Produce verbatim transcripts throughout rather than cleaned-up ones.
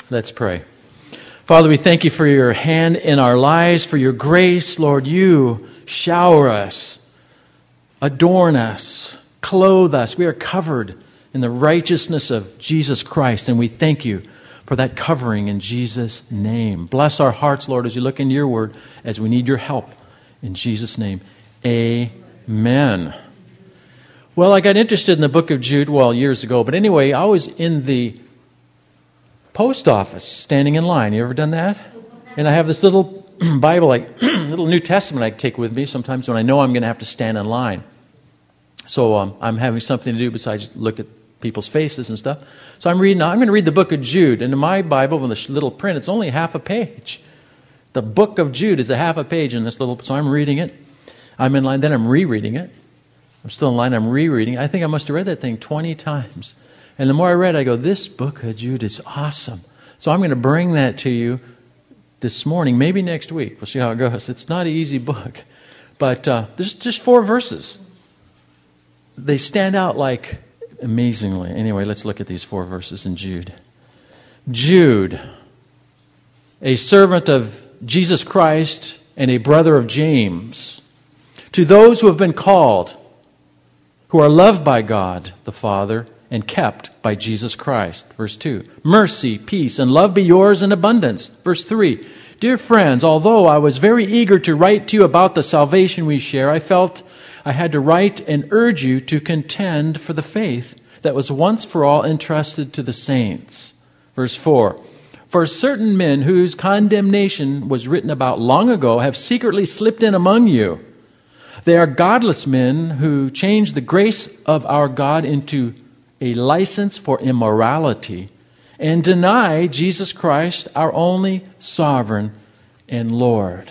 Let's pray. Father, we thank you for your hand in our lives, for your grace. Lord, you shower us, adorn us, clothe us. We are covered in the righteousness of Jesus Christ, and we thank you for that covering in Jesus' name. Bless our hearts, Lord, as we look into your word, as we need your help. In Jesus' name, amen. Well, I got interested in the book of Jude, well, years ago. But anyway, I was in the post office standing in line. You ever done that? And I have this little Bible, like little New Testament I take with me sometimes when I know I'm going to have to stand in line. So um, I'm having something to do besides look at people's faces and stuff. So I'm reading. I'm going to read the book of Jude. And in my Bible, with the little print, it's only half a page. The book of Jude is a half a page in this little. So I'm reading it. I'm in line. Then I'm rereading it. I'm still in line. I'm rereading. I think I must have read that thing twenty times. And the more I read, I go, this book of Jude is awesome. So I'm going to bring that to you this morning, maybe next week. We'll see how it goes. It's not an easy book. But uh, there's just four verses. They stand out like amazingly. Anyway, let's look at these four verses in Jude. Jude, a servant of Jesus Christ and a brother of James, to those who have been called, who are loved by God the Father, and kept by Jesus Christ. Verse two, mercy, peace, and love be yours in abundance. Verse three, dear friends, although I was very eager to write to you about the salvation we share, I felt I had to write and urge you to contend for the faith that was once for all entrusted to the saints. Verse four, for certain men whose condemnation was written about long ago have secretly slipped in among you. They are godless men who change the grace of our God into a license for immorality and deny Jesus Christ, our only sovereign and Lord.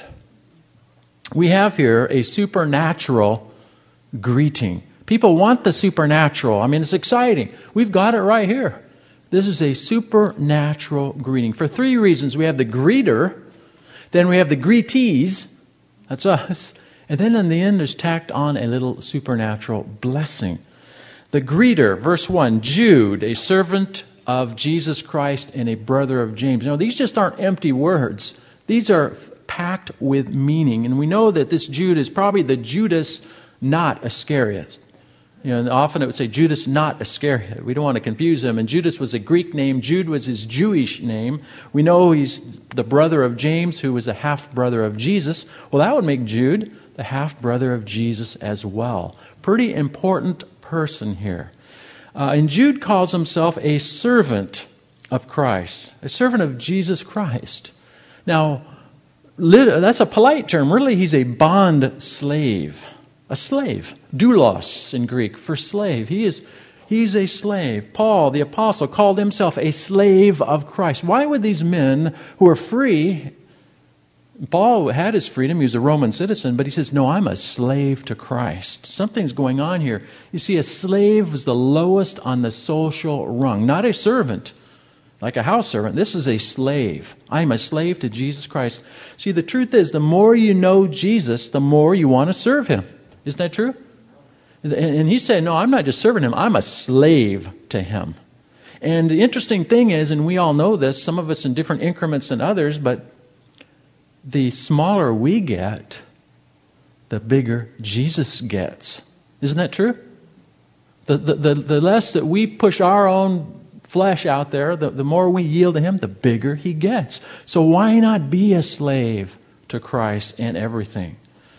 We have here a supernatural greeting. People want the supernatural. I mean, it's exciting. We've got it right here. This is a supernatural greeting. For three reasons. We have the greeter, then we have the greetees, that's us, and then in the end there's tacked on a little supernatural blessing. The greeter, verse one, Jude, a servant of Jesus Christ and a brother of James. Now, these just aren't empty words. These are packed with meaning. And we know that this Jude is probably the Judas, not Iscariot. You know, and often it would say Judas, not Iscariot. We don't want to confuse him. And Judas was a Greek name. Jude was his Jewish name. We know he's the brother of James, who was a half-brother of Jesus. Well, that would make Jude the half-brother of Jesus as well. Pretty important person here. Uh, and Jude calls himself a servant of Christ, a servant of Jesus Christ. Now, that's a polite term. Really, he's a bond slave, a slave. Doulos in Greek for slave. He is, he's a slave. Paul, the apostle, called himself a slave of Christ. Why would these men who are free, Paul had his freedom, he was a Roman citizen, but he says, no, I'm a slave to Christ. Something's going on here. You see, a slave is the lowest on the social rung, not a servant, like a house servant. This is a slave. I'm a slave to Jesus Christ. See, the truth is, the more you know Jesus, the more you want to serve him. Isn't that true? And he said, no, I'm not just serving him, I'm a slave to him. And the interesting thing is, and we all know this, some of us in different increments than others, but the smaller we get, the bigger Jesus gets. Isn't that true? The, the, the, the less that we push our own flesh out there, the, the more we yield to him, the bigger he gets. So why not be a slave to Christ and everything?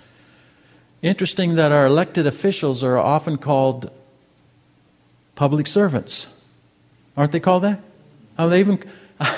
Interesting that our elected officials are often called public servants. Aren't they called that? Oh, they even.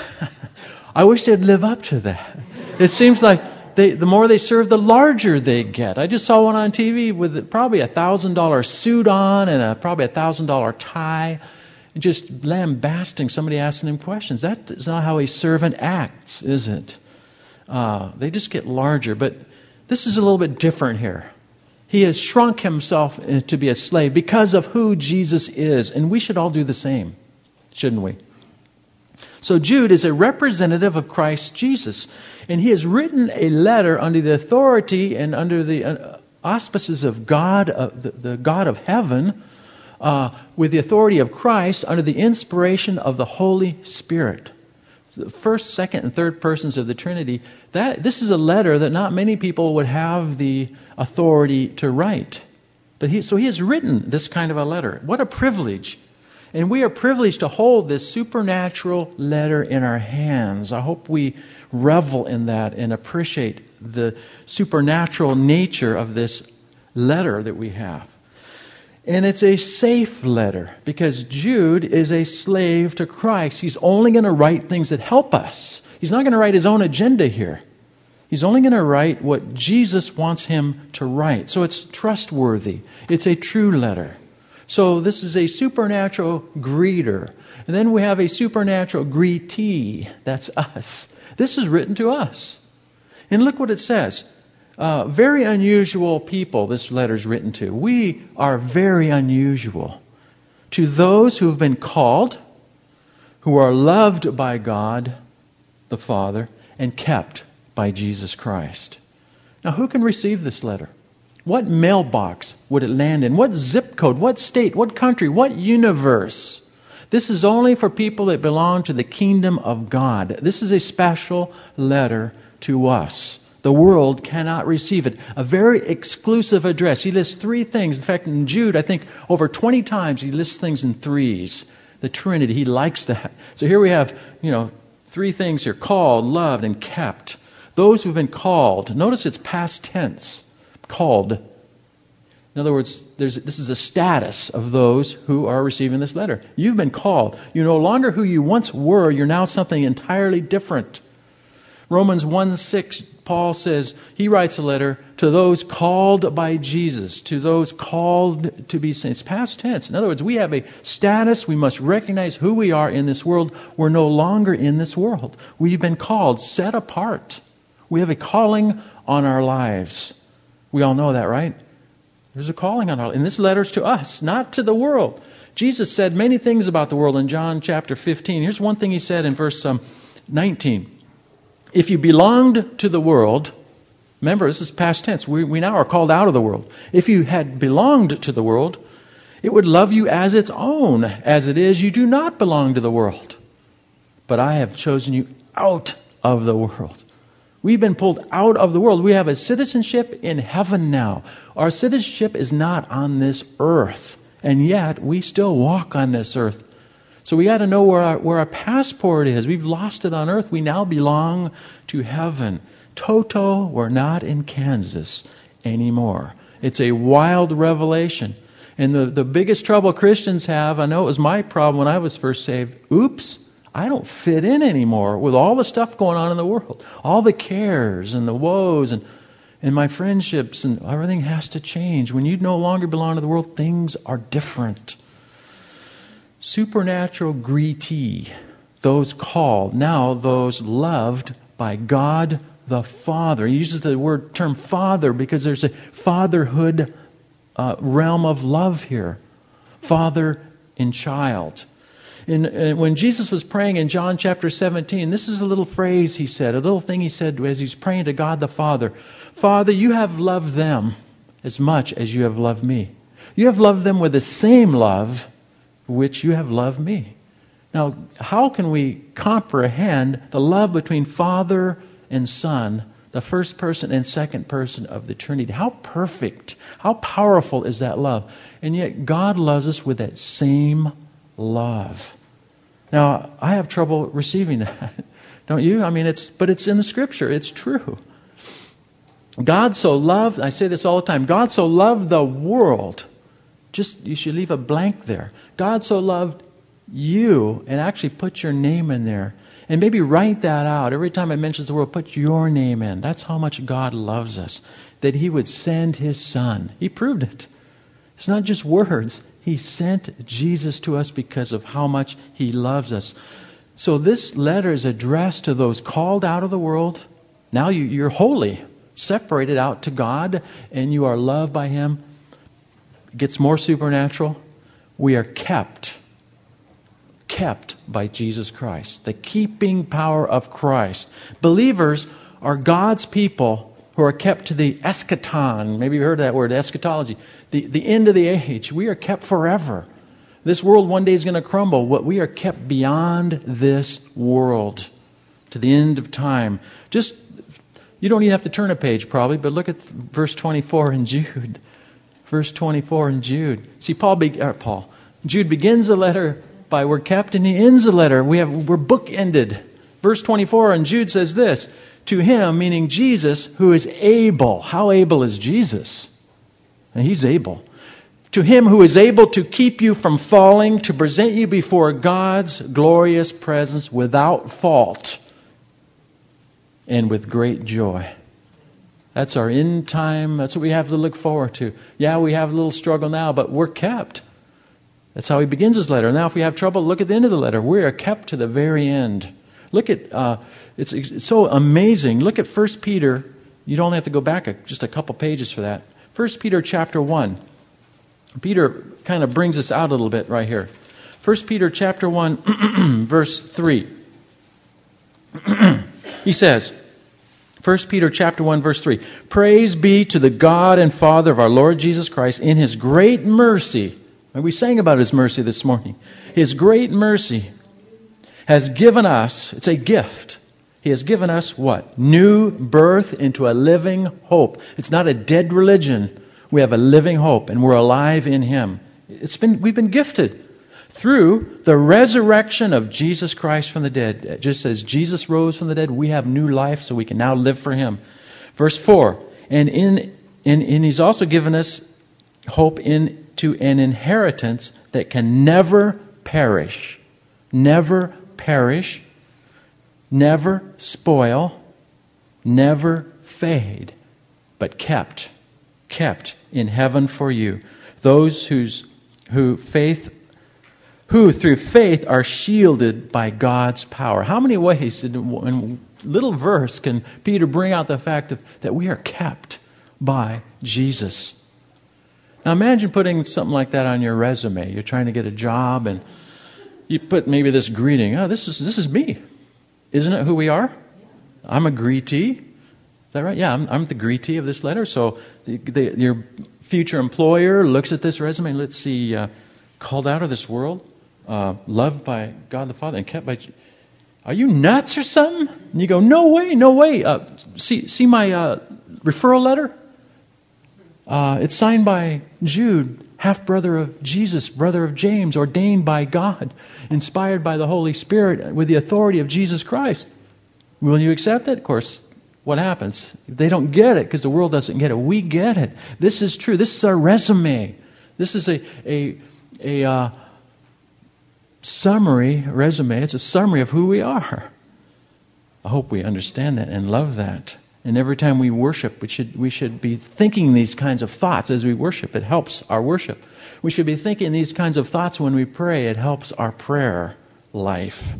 I wish they'd live up to that. It seems like they, the more they serve, the larger they get. I just saw one on T V with probably a thousand dollar suit on and a, probably a thousand dollar tie, and just lambasting somebody asking them questions. That is not how a servant acts, is it? Uh, they just get larger. But this is a little bit different here. He has shrunk himself to be a slave because of who Jesus is. And we should all do the same, shouldn't we? So Jude is a representative of Christ Jesus. And he has written a letter under the authority and under the auspices of God, uh, the, the God of heaven, uh, with the authority of Christ, under the inspiration of the Holy Spirit. the first, second, and third persons of the Trinity, that this is a letter that not many people would have the authority to write. But he, so he has written this kind of a letter. What a privilege. And we are privileged to hold this supernatural letter in our hands. I hope we revel in that and appreciate the supernatural nature of this letter that we have. And it's a safe letter because Jude is a slave to Christ. He's only going to write things that help us. He's not going to write his own agenda here. He's only going to write what Jesus wants him to write. So it's trustworthy. It's a true letter. So this is a supernatural greeter. And then we have a supernatural greetee. That's us. This is written to us. And look what it says. Uh, very unusual people this letter is written to. We are very unusual. To those who have been called, who are loved by God the Father, and kept by Jesus Christ. Now, who can receive this letter? What mailbox would it land in? What zip code? What state? What country? What universe? This is only for people that belong to the kingdom of God. This is a special letter to us. The world cannot receive it. A very exclusive address. He lists three things. In fact, in Jude, I think over twenty times he lists things in threes. The Trinity, he likes that. So here we have, you know, three things here. Called, loved, and kept. Those who've been called. Notice it's past tense. Called. In other words, there's, this is a status of those who are receiving this letter. You've been called. You're no longer who you once were. You're now something entirely different. Romans one six, Paul says, he writes a letter to those called by Jesus, to those called to be saints. Past tense. In other words, we have a status. We must recognize who we are in this world. We're no longer in this world. We've been called, set apart. We have a calling on our lives. We all know that, right? There's a calling on our lives. And this letter's to us, not to the world. Jesus said many things about the world in John chapter fifteen. Here's one thing he said in verse um, nineteen. If you belonged to the world, remember, this is past tense. We, we now are called out of the world. If you had belonged to the world, it would love you as its own. As it is, you do not belong to the world. But I have chosen you out of the world. We've been pulled out of the world. We have a citizenship in heaven now. Our citizenship is not on this earth. And yet, we still walk on this earth. So we got to know where our, where our passport is. We've lost it on earth. We now belong to heaven. Toto, we're not in Kansas anymore. It's a wild revelation. And the, the biggest trouble Christians have, I know it was my problem when I was first saved. Oops, I don't fit in anymore with all the stuff going on in the world. All the cares and the woes and, and my friendships and everything has to change. When you no longer belong to the world, things are different. Supernatural greetee, those called, now those loved by God the Father. He uses the word term father because there's a fatherhood uh, realm of love here. Father and child. In, uh, when Jesus was praying in John chapter seventeen, this is a little phrase he said, a little thing he said as he's praying to God the Father. Father, you have loved them as much as you have loved me. You have loved them with the same love which you have loved me. Now, how can we comprehend the love between Father and Son, the first person and second person of the Trinity? How perfect, how powerful is that love? And yet God loves us with that same love. Now, I have trouble receiving that. Don't you? I mean, it's but it's in the Scripture. It's true. God so loved, I say this all the time, God so loved the world. Just, you should leave a blank there. God so loved you, and actually put your name in there. And maybe write that out. Every time it mentions the world, put your name in. That's how much God loves us. That He would send His Son. He proved it. It's not just words. He sent Jesus to us because of how much He loves us. So this letter is addressed to those called out of the world. Now you, you're holy, separated out to God, and you are loved by Him. It gets more supernatural. We are kept. Kept by Jesus Christ. The keeping power of Christ. Believers are God's people who are kept to the eschaton. Maybe you heard that word, eschatology. The, the end of the age. We are kept forever. This world one day is going to crumble. What we are kept beyond this world. to the end of time. Just, you don't even have to turn a page probably, but look at verse twenty-four in Jude. Verse twenty-four in Jude. See, Paul, be, or Paul, Jude begins the letter by we're kept, and he ends the letter. We have, we're bookended. Verse twenty-four in Jude says this, to him, meaning Jesus, who is able. How able is Jesus? And he's able. To him who is able to keep you from falling, to present you before God's glorious presence without fault and with great joy. That's our end time. That's what we have to look forward to. Yeah, we have a little struggle now, but we're kept. That's how he begins his letter. Now, if we have trouble, look at the end of the letter. We are kept to the very end. Look at, uh, it's, it's so amazing. Look at First Peter. You don't have to go back a, just a couple pages for that. First Peter chapter one. Peter kind of brings us out a little bit right here. First Peter chapter one, verse three. He says, First Peter chapter one, verse three. Praise be to the God and Father of our Lord Jesus Christ in His great mercy. And we sang about His mercy this morning. His great mercy has given us, it's a gift. He has given us what? New birth into a living hope. It's not a dead religion. We have a living hope, and we're alive in Him. It's been, we've been gifted through the resurrection of Jesus Christ from the dead. Just as Jesus rose from the dead, we have new life, so we can now live for Him. Verse four, and in, in, and He's also given us hope into an inheritance that can never perish, never perish, never spoil, never fade, but kept, kept in heaven for you. Those whose who faith who through faith are shielded by God's power. How many ways in a little verse can Peter bring out the fact of, that we are kept by Jesus? Now imagine putting something like that on your resume. You're trying to get a job and you put maybe this greeting. Oh, this is this is me. Isn't it who we are? I'm a greetee. Is that right? Yeah, I'm, I'm the greetee of this letter. So the, the, your future employer looks at this resume. Let's see, uh, called out of this world, uh, loved by God the Father, and kept by. Are you nuts or something? And you go, no way, no way. Uh, see, see my uh, referral letter. Uh, it's signed by Jude, half brother of Jesus, brother of James, ordained by God, inspired by the Holy Spirit, with the authority of Jesus Christ. Will you accept it? Of course. What happens? They don't get it because the world doesn't get it. We get it. This is true. This is our resume. This is a a a uh, summary resume. It's a summary of who we are. I hope we understand that and love that. And every time we worship, we should we should be thinking these kinds of thoughts as we worship. It helps our worship. We should be thinking these kinds of thoughts when we pray. It helps our prayer life.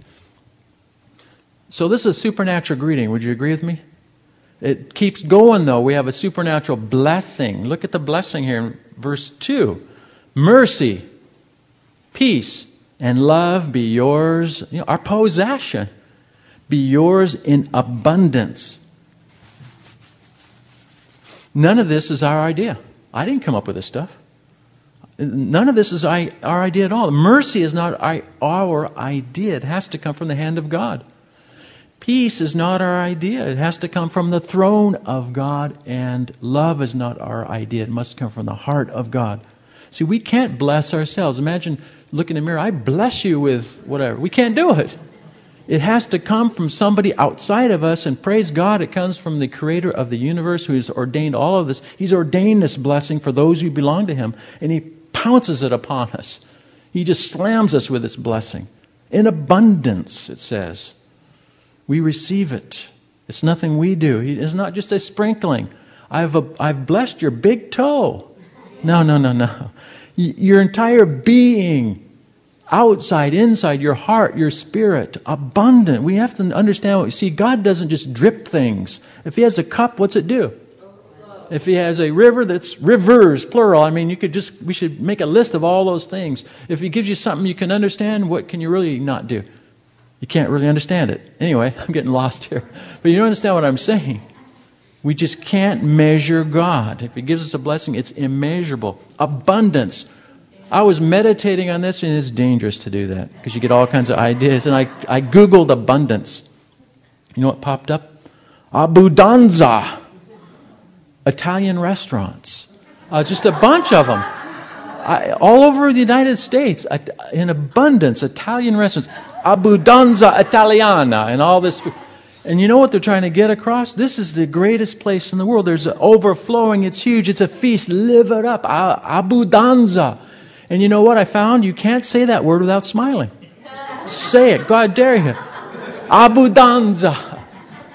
So this is a supernatural greeting. Would you agree with me? It keeps going, though. We have a supernatural blessing. Look at the blessing here in verse two. Mercy, peace, and love be yours, you know, our possession, be yours in abundance. None of this is our idea. I didn't come up with this stuff. None of this is our idea at all. Mercy is not our idea. It has to come from the hand of God. Peace is not our idea. It has to come from the throne of God. And love is not our idea. It must come from the heart of God. See, we can't bless ourselves. Imagine looking in the mirror. I bless you with whatever. We can't do it. It has to come from somebody outside of us. And praise God, it comes from the Creator of the universe who has ordained all of this. He's ordained this blessing for those who belong to Him. And He pounces it upon us. He just slams us with this blessing. In abundance, it says. We receive it. It's nothing we do. It's not just a sprinkling. I've a, I've blessed your big toe. No, no, no, no. Your entire being, outside, inside, your heart, your spirit, abundant. We have to understand what we see. God doesn't just drip things. If He has a cup, what's it do? If He has a river, that's rivers, plural. I mean, you could just, we should make a list of all those things. If He gives you something you can understand, what can you really not do? You can't really understand it. Anyway, I'm getting lost here. But you don't understand what I'm saying. We just can't measure God. If He gives us a blessing, it's immeasurable. Abundance. I was meditating on this, and it's dangerous to do that because you get all kinds of ideas. And I, I Googled abundance. You know what popped up? Abbondanza. Italian restaurants. Uh, just a bunch of them. I, all over the United States, in abundance, Italian restaurants. Abbondanza Italiana and all this food. And you know what they're trying to get across? This is the greatest place in the world. There's overflowing. It's huge. It's a feast. Live it up. Abbondanza. And you know what I found? You can't say that word without smiling. Say it. God dare you. Abbondanza.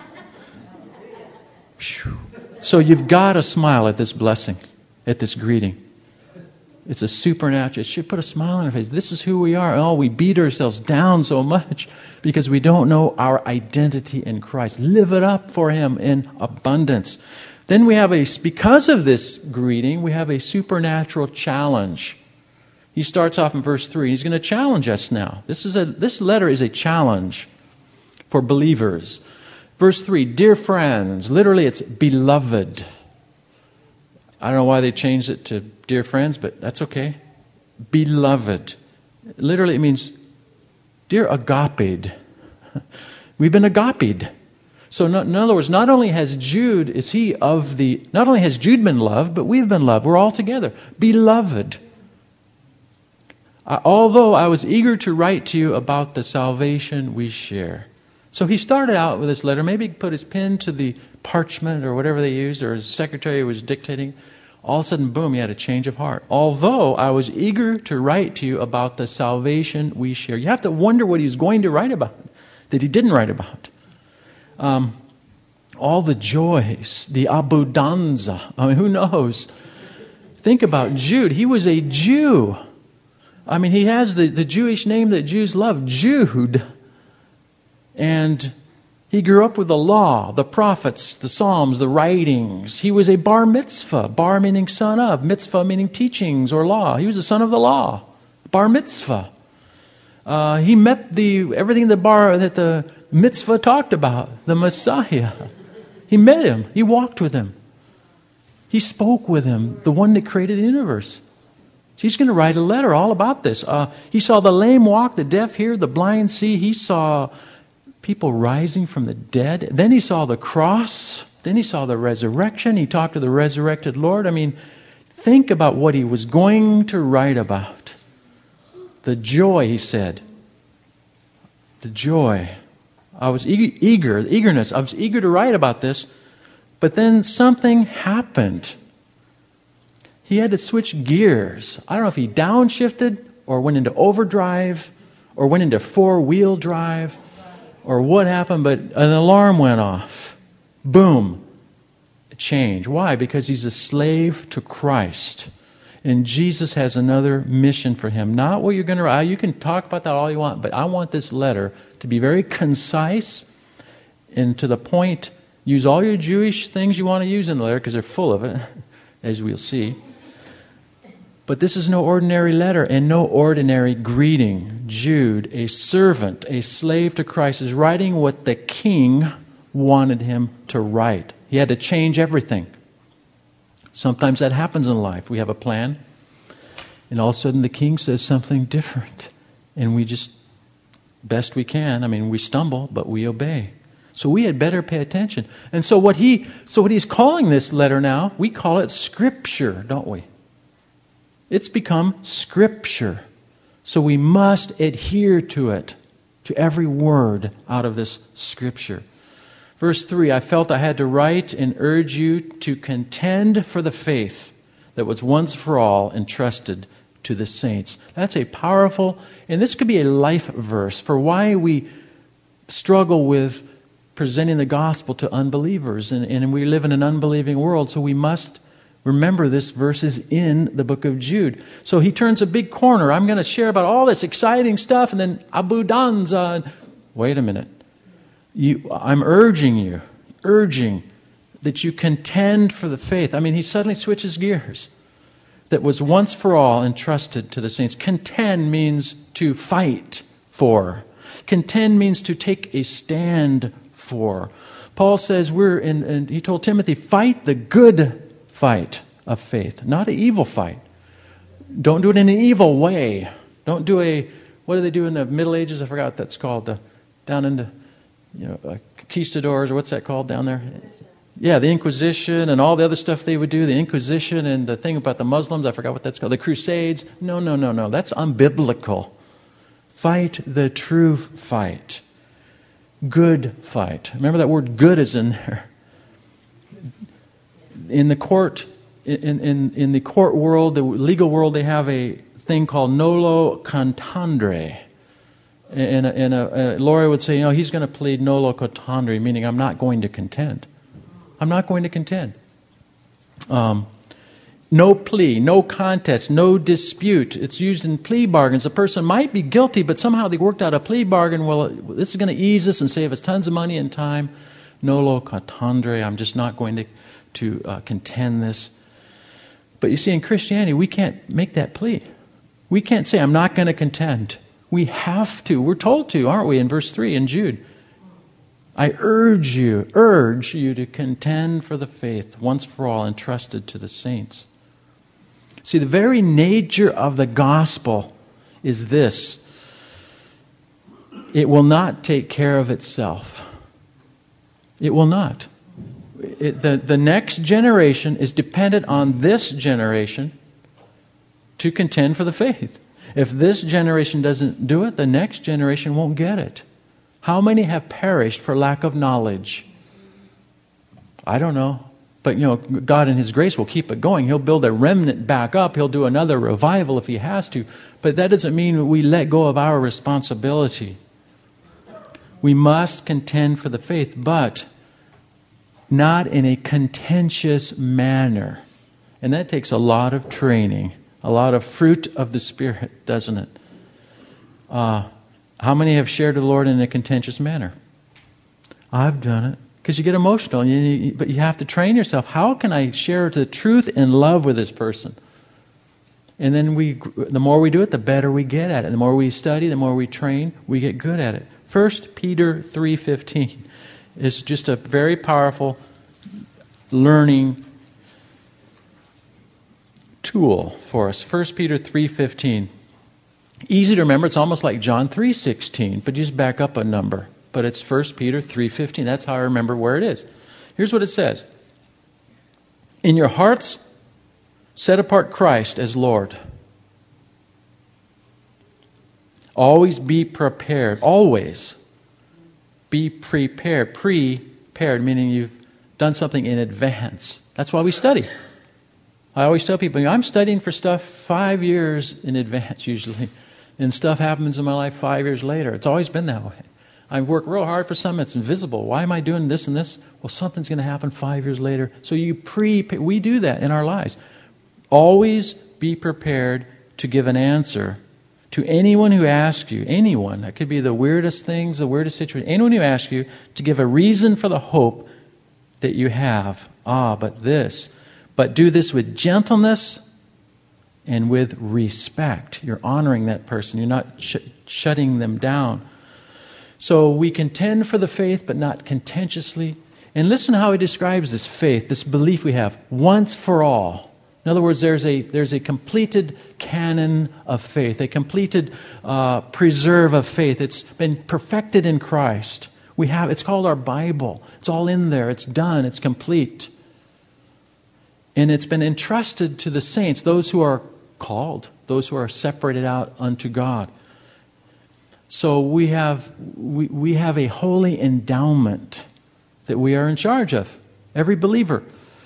So you've got to smile at this blessing, at this greeting. It's a supernatural. It should put a smile on our face. This is who we are. Oh, we beat ourselves down so much because we don't know our identity in Christ. Live it up for Him in abundance. Then we have a, because of this greeting, we have a supernatural challenge. He starts off in verse three. He's going to challenge us now. This is a this letter is a challenge for believers. Verse three, dear friends. Literally, it's beloved. I don't know why they changed it to dear friends, but that's okay. Beloved. Literally, it means dear agaped. We've been agaped. So, no, in other words, not only has Jude, is he of the, not only has Jude been loved, but we've been loved. We're all together. Beloved. Uh, although I was eager to write to you about the salvation we share. So he started out with this letter. Maybe he put his pen to the parchment or whatever they used, or his secretary was dictating. All of a sudden, boom, he had a change of heart. Although I was eager to write to you about the salvation we share. You have to wonder what he was going to write about that he didn't write about. Um, all the joys, the abbondanza. I mean, who knows? Think about Jude. He was a Jew. I mean, he has the, the Jewish name that Jews love, Jude. And he grew up with the law, the prophets, the Psalms, the writings. He was a bar mitzvah, bar meaning son of, mitzvah meaning teachings or law. He was a son of the law, bar mitzvah. Uh, he met the everything the bar that the mitzvah talked about, the Messiah. He met him. He walked with him. He spoke with him, the one that created the universe. He's going to write a letter all about this. Uh, he saw the lame walk, the deaf hear, the blind see. He saw people rising from the dead. Then he saw the cross. Then he saw the resurrection. He talked to the resurrected Lord. I mean, think about what he was going to write about. The joy, he said. The joy. I was eager, eager, eagerness. I was eager to write about this. But then something happened. He had to switch gears. I don't know if he downshifted or went into overdrive or went into four-wheel drive or what happened, but an alarm went off. Boom. A change. Why? Because he's a slave to Christ. And Jesus has another mission for him. Not what you're going to write. You can talk about that all you want, but I want this letter to be very concise and to the point. Use all your Jewish things you want to use in the letter because they're full of it, as we'll see. But this is no ordinary letter and no ordinary greeting. Jude, a servant, a slave to Christ, is writing what the king wanted him to write. He had to change everything. Sometimes that happens in life. We have a plan, and all of a sudden the king says something different. And we just, best we can, I mean, we stumble, but we obey. So we had better pay attention. And so what he, so what he's calling this letter now, we call it Scripture, don't we? It's become Scripture. So we must adhere to it, to every word out of this Scripture. Verse three, I felt I had to write and urge you to contend for the faith that was once for all entrusted to the saints. That's a powerful, and this could be a life verse for why we struggle with presenting the gospel to unbelievers. And, and we live in an unbelieving world, so we must remember this verse is in the book of Jude. So he turns a big corner. I'm going to share about all this exciting stuff, and then abbondanza. Wait a minute. You, I'm urging you, urging that you contend for the faith. I mean, he suddenly switches gears. That was once for all entrusted to the saints. Contend means to fight for. Contend means to take a stand for. Paul says we're in, and he told Timothy, fight the good fight of faith, not an evil fight. Don't do it in an evil way. Don't do a, what do they do in the Middle Ages? I forgot what that's called. The, down into, you know, like conquistadors, or what's that called down there? Yeah, the Inquisition and all the other stuff they would do, the Inquisition and the thing about the Muslims, I forgot what that's called, the Crusades. No, no, no, no, that's unbiblical. Fight the true fight. Good fight. Remember that word good is in there. In the court, in, in, in the court world, the legal world, they have a thing called nolo contendere. And, a, and a, a lawyer would say, you know, he's going to plead nolo contendere, meaning I'm not going to contend. I'm not going to contend. Um, no plea, no contest, no dispute. It's used in plea bargains. A person might be guilty, but somehow they worked out a plea bargain. Well, this is going to ease us and save us tons of money and time. Nolo contendere. I'm just not going to, to uh, contend this. But you see, in Christianity, we can't make that plea. We can't say, I'm not going to contend. We have to. We're told to, aren't we, in verse three in Jude? I urge you, urge you to contend for the faith once for all entrusted to the saints. See, the very nature of the gospel is this. It will not take care of itself. It will not. It, the, the next generation is dependent on this generation to contend for the faith. If this generation doesn't do it, the next generation won't get it. How many have perished for lack of knowledge? I don't know. But, you know, God in His grace will keep it going. He'll build a remnant back up. He'll do another revival if He has to. But that doesn't mean we let go of our responsibility. We must contend for the faith, but not in a contentious manner. And that takes a lot of training, a lot of fruit of the Spirit, doesn't it? Uh, how many have shared the Lord in a contentious manner? I've done it. Because you get emotional, and you, but you have to train yourself. How can I share the truth and love with this person? And then we, the more we do it, the better we get at it. The more we study, the more we train, we get good at it. First Peter three fifteen is just a very powerful learning tool for us. First Peter three fifteen. Easy to remember. It's almost like John three sixteen, but you just back up a number. But it's First Peter three fifteen. That's how I remember where it is. Here's what it says. In your hearts, set apart Christ as Lord. Always be prepared. Always be prepared. Prepared, meaning you've done something in advance. That's why we study. I always tell people, I'm studying for stuff five years in advance usually. And stuff happens in my life five years later. It's always been that way. I work real hard for something that's invisible. Why am I doing this and this? Well, something's going to happen five years later. So you pre, we do that in our lives. Always be prepared to give an answer to anyone who asks you. Anyone. That could be the weirdest things, the weirdest situation. Anyone who asks you to give a reason for the hope that you have. Ah, but this. But do this with gentleness and with respect. You're honoring that person. You're not sh- shutting them down. So we contend for the faith, but not contentiously. And listen to how he describes this faith, this belief we have, once for all. In other words, there's a there's a completed canon of faith, a completed uh, preserve of faith. It's been perfected in Christ. We have it's called our Bible. It's all in there. It's done. It's complete. And it's been entrusted to the saints, those who are called, those who are separated out unto God. So we have we, we have a holy endowment that we are in charge of. Every believer.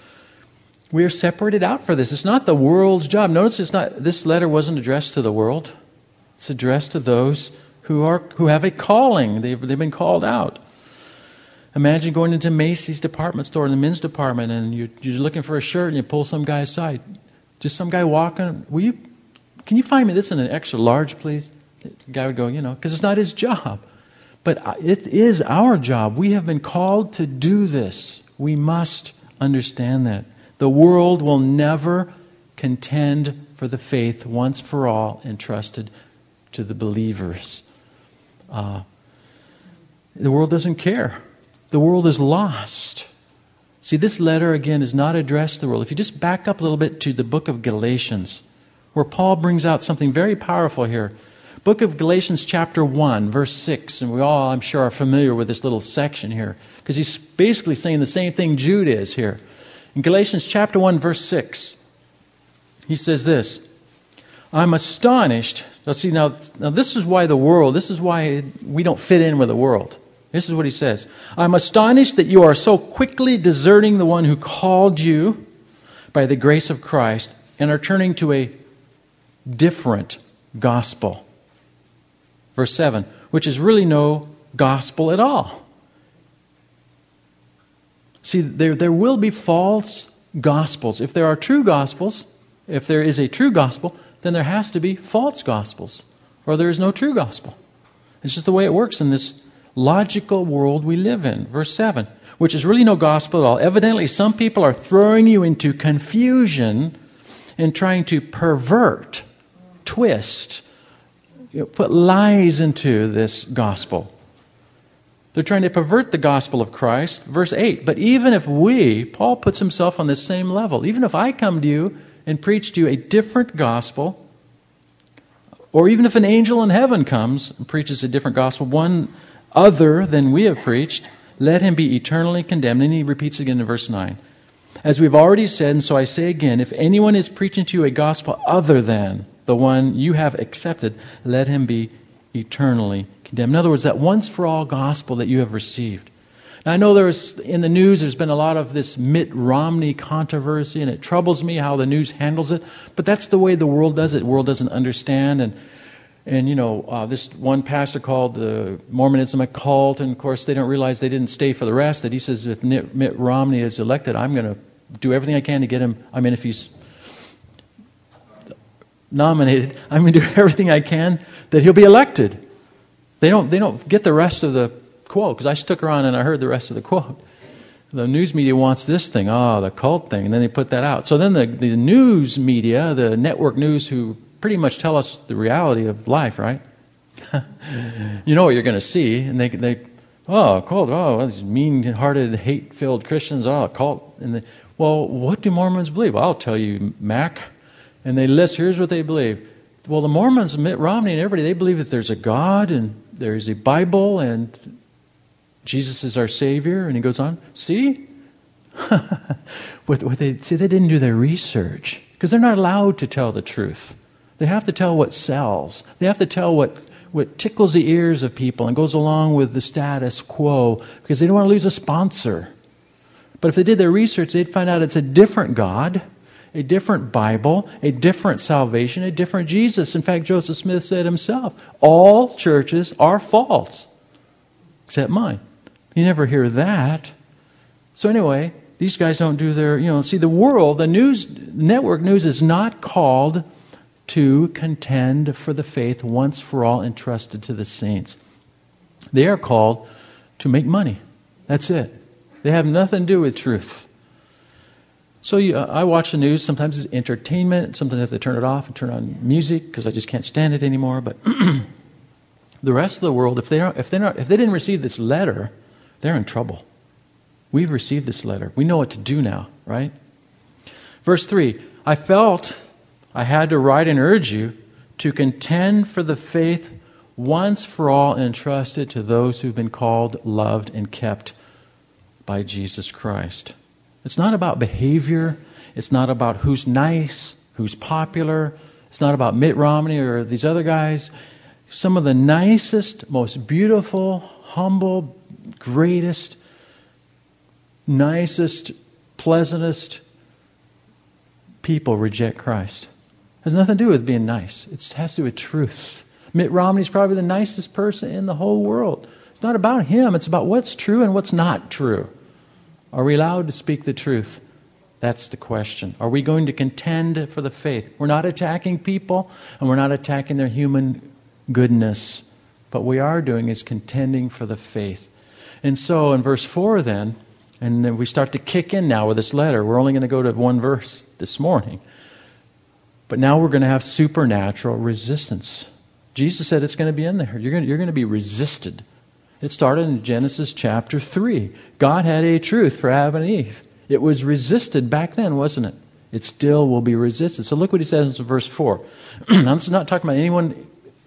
We are separated out for this. It's not the world's job. Notice it's not this letter wasn't addressed to the world. It's addressed to those who are who have a calling. They've they've been called out. Imagine going into Macy's department store in the men's department and you're, you're looking for a shirt and you pull some guy aside. Just some guy walking. Will you? Can you find me this in an extra large, please? The guy would go, you know, because it's not his job. But it is our job. We have been called to do this. We must understand that. The world will never contend for the faith once for all entrusted to the believers. Uh, the world doesn't care. The world is lost. See, this letter, again, is not addressed to the world. If you just back up a little bit to the book of Galatians, where Paul brings out something very powerful here. Book of Galatians chapter one, verse six, and we all, I'm sure, are familiar with this little section here, because he's basically saying the same thing Jude is here. In Galatians chapter one, verse six, he says this, I'm astonished. Now see, now, now this is why the world, this is why we don't fit in with the world. This is what he says. I'm astonished that you are so quickly deserting the one who called you by the grace of Christ and are turning to a different gospel. Verse seven, which is really no gospel at all. See, there, there will be false gospels. If there are true gospels, if there is a true gospel, then there has to be false gospels, or there is no true gospel. It's just the way it works in this logical world we live in. Verse seven, which is really no gospel at all. Evidently, some people are throwing you into confusion and trying to pervert, twist, you know, put lies into this gospel. They're trying to pervert the gospel of Christ. Verse eight, but even if we, Paul puts himself on the same level, even if I come to you and preach to you a different gospel, or even if an angel in heaven comes and preaches a different gospel, one other than we have preached, let him be eternally condemned. And he repeats again in verse nine. As we've already said, and so I say again, if anyone is preaching to you a gospel other than the one you have accepted, let him be eternally condemned. In other words, that once for all gospel that you have received. Now, I know there's in the news, there's been a lot of this Mitt Romney controversy, and it troubles me how the news handles it. But that's the way the world does it. The world doesn't understand. And, and you know, uh, this one pastor called the Mormonism a cult, and of course they don't realize they didn't stay for the rest. That he says if Mitt Romney is elected, I'm going to do everything I can to get him. I mean, if he's nominated, I'm going to do everything I can that he'll be elected. They don't. They don't get the rest of the quote, because I stuck around and I heard the rest of the quote. The news media wants this thing, oh, the cult thing, and then they put that out. So then the, the news media, the network news, who pretty much tell us the reality of life, right? You know what you're going to see, and they, they oh, cult, oh, these mean-hearted, hate-filled Christians, oh, cult. And they, well, what do Mormons believe? Well, I'll tell you, Mac. And they list, here's what they believe. Well, the Mormons, Mitt Romney and everybody, they believe that there's a God and there's a Bible and Jesus is our Savior. And he goes on, see? what, what they, see, they didn't do their research because they're not allowed to tell the truth. They have to tell what sells. They have to tell what, what tickles the ears of people and goes along with the status quo because they don't want to lose a sponsor. But if they did their research, they'd find out it's a different God, a different Bible, a different salvation, a different Jesus. In fact, Joseph Smith said himself, all churches are false, except mine. You never hear that. So anyway, these guys don't do their, you know, see the world, the news, network news is not called to contend for the faith once for all entrusted to the saints. They are called to make money. That's it. They have nothing to do with truth. So you, uh, I watch the news. Sometimes it's entertainment. Sometimes I have to turn it off and turn on music because I just can't stand it anymore. But the rest of the world, if they are, if they're not, if they didn't receive this letter, they're in trouble. We've received this letter. We know what to do now, right? Verse three, I felt I had to write and urge you to contend for the faith once for all entrusted to those who've been called, loved, and kept by Jesus Christ. It's not about behavior. It's not about who's nice, who's popular. It's not about Mitt Romney or these other guys. Some of the nicest, most beautiful, humble, greatest, nicest, pleasantest people reject Christ. It has nothing to do with being nice. It has to do with truth. Mitt Romney's probably the nicest person in the whole world. It's not about him. It's about what's true and what's not true. Are we allowed to speak the truth? That's the question. Are we going to contend for the faith? We're not attacking people and we're not attacking their human goodness. But what we are doing is contending for the faith. And so in verse four then, and then we start to kick in now with this letter. We're only going to go to one verse this morning. But now we're going to have supernatural resistance. Jesus said it's going to be in there. You're going to, you're going to be resisted. It started in Genesis chapter three. God had a truth for Adam and Eve. It was resisted back then, wasn't it? It still will be resisted. So look what he says in verse four. Now, this is not talking about anyone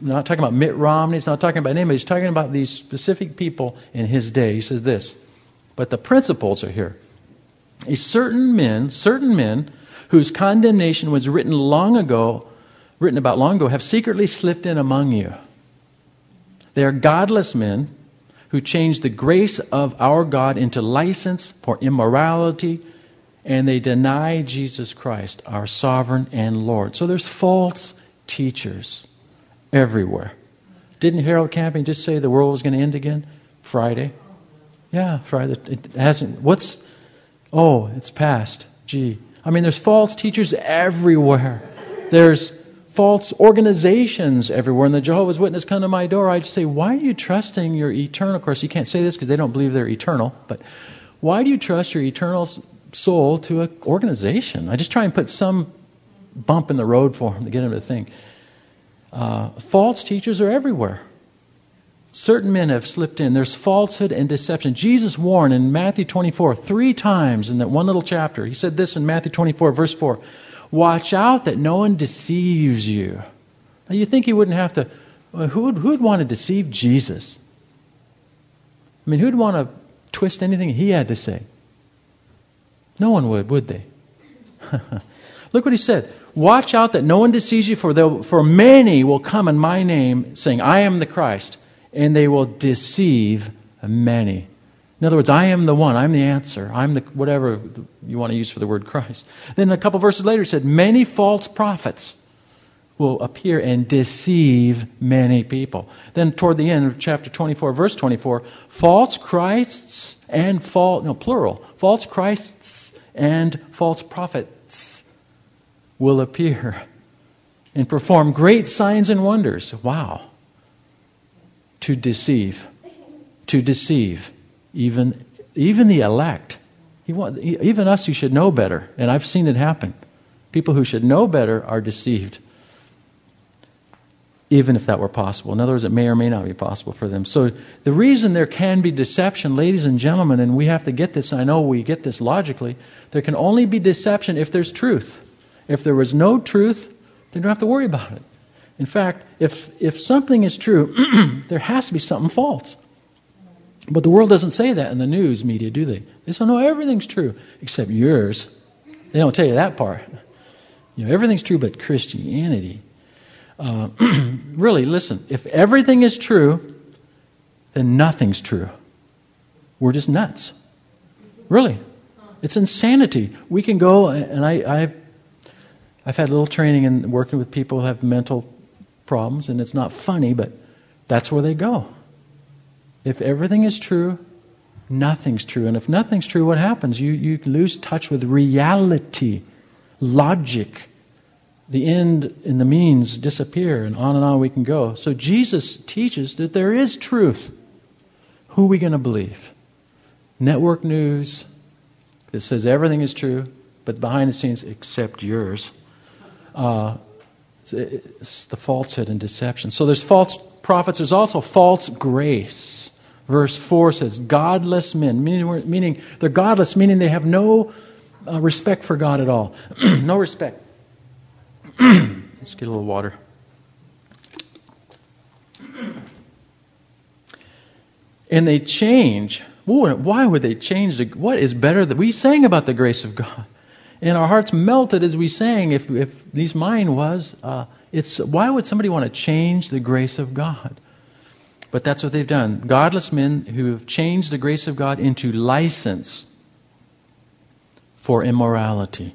not talking about Mitt Romney. He's not talking about anybody. He's talking about these specific people in his day. He says this, but the principles are here. A certain men, certain men whose condemnation was written long ago, written about long ago, have secretly slipped in among you. They are godless men who change the grace of our God into license for immorality, and they deny Jesus Christ, our sovereign and Lord. So there's false teachers everywhere. Didn't Harold Camping just say the world was going to end again Friday? Yeah, Friday. It hasn't. What's? Oh, it's past. Gee. I mean, there's false teachers everywhere. There's false organizations everywhere. And the Jehovah's Witnesses come to my door. I just say, why are you trusting your eternal? Of course, you can't say this because they don't believe they're eternal. But why do you trust your eternal soul to an organization? I just try and put some bump in the road for them to get them to think. Uh, false teachers are everywhere. Certain men have slipped in. There's falsehood and deception. Jesus warned in Matthew twenty-four, three times in that one little chapter. He said this in Matthew twenty-four, verse four. Watch out that no one deceives you. Now you think he wouldn't have to, well, who would, who would want to deceive Jesus? I mean, who'd want to twist anything he had to say? No one would, would they? Look what he said. Watch out that no one deceives you, for, for many will come in my name, saying, I am the Christ, and they will deceive many. In other words, I am the one. I'm the answer. I'm the whatever you want to use for the word Christ. Then a couple verses later, he said, many false prophets will appear and deceive many people. Then toward the end of chapter twenty-four, verse twenty-four, false Christs and false, no, plural, false Christs and false prophets will appear and perform great signs and wonders. Wow. To deceive. To deceive. Even, even the elect. He want, even us who should know better. And I've seen it happen. People who should know better are deceived. Even if that were possible. In other words, it may or may not be possible for them. So the reason there can be deception, ladies and gentlemen, and we have to get this, I know we get this logically, there can only be deception if there's truth. If there was no truth, then you don't have to worry about it. In fact, if if something is true, there has to be something false. But the world doesn't say that in the news media, do they? They say, no, everything's true, except yours. They don't tell you that part. You know, everything's true but Christianity. Uh, really, listen, if everything is true, then nothing's true. We're just nuts. Really. It's insanity. We can go, and I, I've, I've had a little training in working with people who have mental problems, and it's not funny, but that's where they go. If everything is true, nothing's true. And if nothing's true, what happens? You, you lose touch with reality, logic. The end and the means disappear, and on and on we can go. So Jesus teaches that there is truth. Who are we going to believe? Network news that says everything is true, but behind the scenes, except yours. Uh, it's, it's the falsehood and deception. So there's false prophets. There's also false grace. Verse four says, godless men, meaning, meaning they're godless, meaning they have no uh, respect for God at all. No respect. Let's get a little water. And they change. Ooh, why would they change? The, what is better? That we sang about the grace of God. And our hearts melted as we sang, if, if these mine was, uh, it's why would somebody want to change the grace of God? But that's what they've done. Godless men who have changed the grace of God into license for immorality.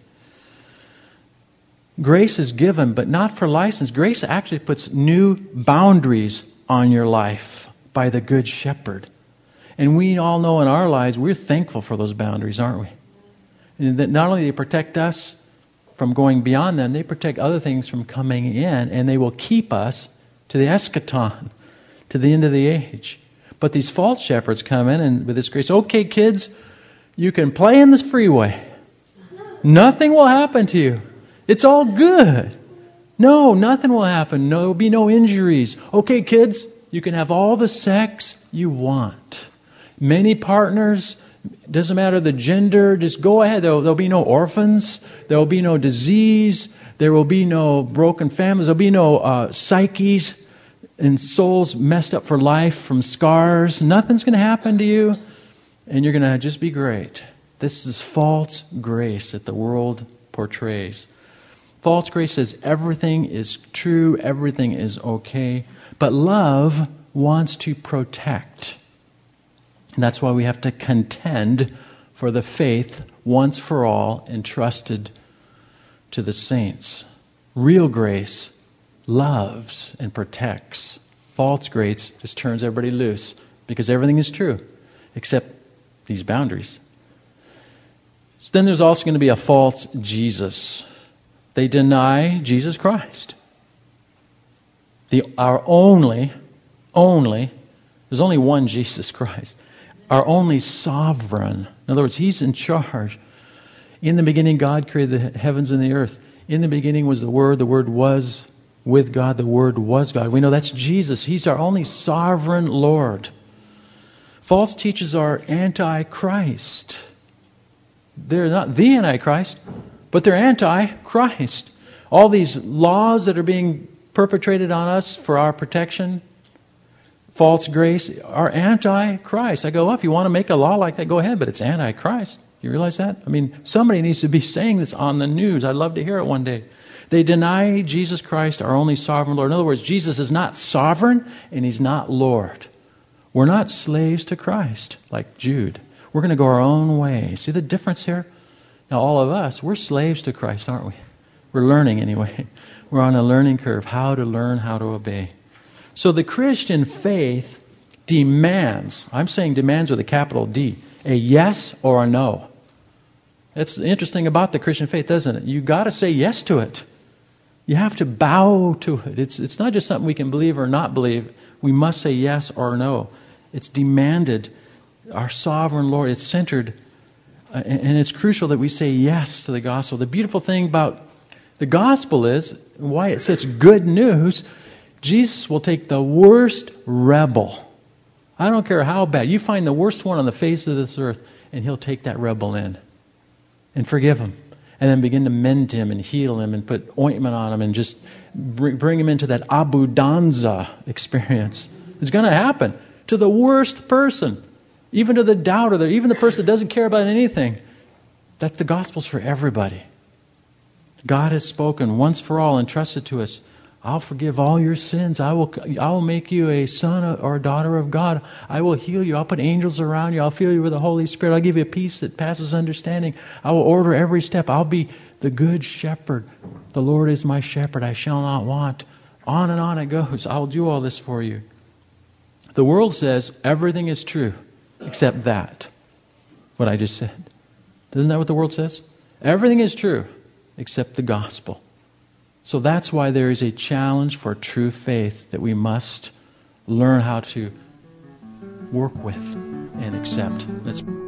Grace is given, but not for license. Grace actually puts new boundaries on your life by the Good Shepherd. And we all know in our lives, we're thankful for those boundaries, aren't we? And that not only do they protect us from going beyond them, they protect other things from coming in, and they will keep us to the eschaton, to the end of the age. But these false shepherds come in and with this grace, okay, kids, you can play in this freeway. Nothing will happen to you. It's all good. No, nothing will happen. No, there'll be no injuries. Okay, kids, you can have all the sex you want. Many partners, doesn't matter the gender, just go ahead. There'll, there'll be no orphans. There will be no disease. There will be no broken families. There'll be no uh, psyches. and souls messed up for life from scars. Nothing's going to happen to you, and you're going to just be great. This is false grace that the world portrays. False grace says everything is true, everything is okay, but love wants to protect. And that's why we have to contend for the faith once for all entrusted to the saints. Real grace loves and protects. False grace just turns everybody loose because everything is true except these boundaries. So then there's also going to be a false Jesus. They deny Jesus Christ. The, our only, only, there's only one Jesus Christ. Our only sovereign. In other words, He's in charge. In the beginning, God created the heavens and the earth. In the beginning was the Word. The Word was with God. The Word was God. We know that's Jesus. He's our only sovereign Lord. False teachers are anti-Christ. They're not the anti-Christ, but they're anti-Christ. All these laws that are being perpetrated on us for our protection, false grace, are anti-Christ. I go, well, if you want to make a law like that, go ahead, but it's anti-Christ. You realize that? I mean, somebody needs to be saying this on the news. I'd love to hear it one day. They deny Jesus Christ, our only sovereign Lord. In other words, Jesus is not sovereign and He's not Lord. We're not slaves to Christ like Jude. We're going to go our own way. See the difference here? Now, all of us, we're slaves to Christ, aren't we? We're learning anyway. We're on a learning curve, how to learn, how to obey. So the Christian faith demands, I'm saying demands with a capital D, a yes or a no. That's interesting about the Christian faith, isn't it? You got to say yes to it. You have to bow to it. It's, it's not just something we can believe or not believe. We must say yes or no. It's demanded. Our sovereign Lord, it's centered, uh, and it's crucial that we say yes to the gospel. The beautiful thing about the gospel is, why it's such good news, Jesus will take the worst rebel. I don't care how bad. You find the worst one on the face of this earth, and He'll take that rebel in and forgive him. And then begin to mend him and heal him and put ointment on him and just bring him into that abundanza experience. It's going to happen to the worst person, even to the doubter, even the person that doesn't care about anything. That the gospel's for everybody. God has spoken once for all and trusted to us. I'll forgive all your sins. I will, I will make you a son or a daughter of God. I will heal you. I'll put angels around you. I'll fill you with the Holy Spirit. I'll give you a peace that passes understanding. I will order every step. I'll be the good shepherd. The Lord is my shepherd. I shall not want. On and on it goes. I'll do all this for you. The world says everything is true except that, what I just said. Isn't that what the world says? Everything is true except the gospel. So that's why there is a challenge for true faith that we must learn how to work with and accept. Let's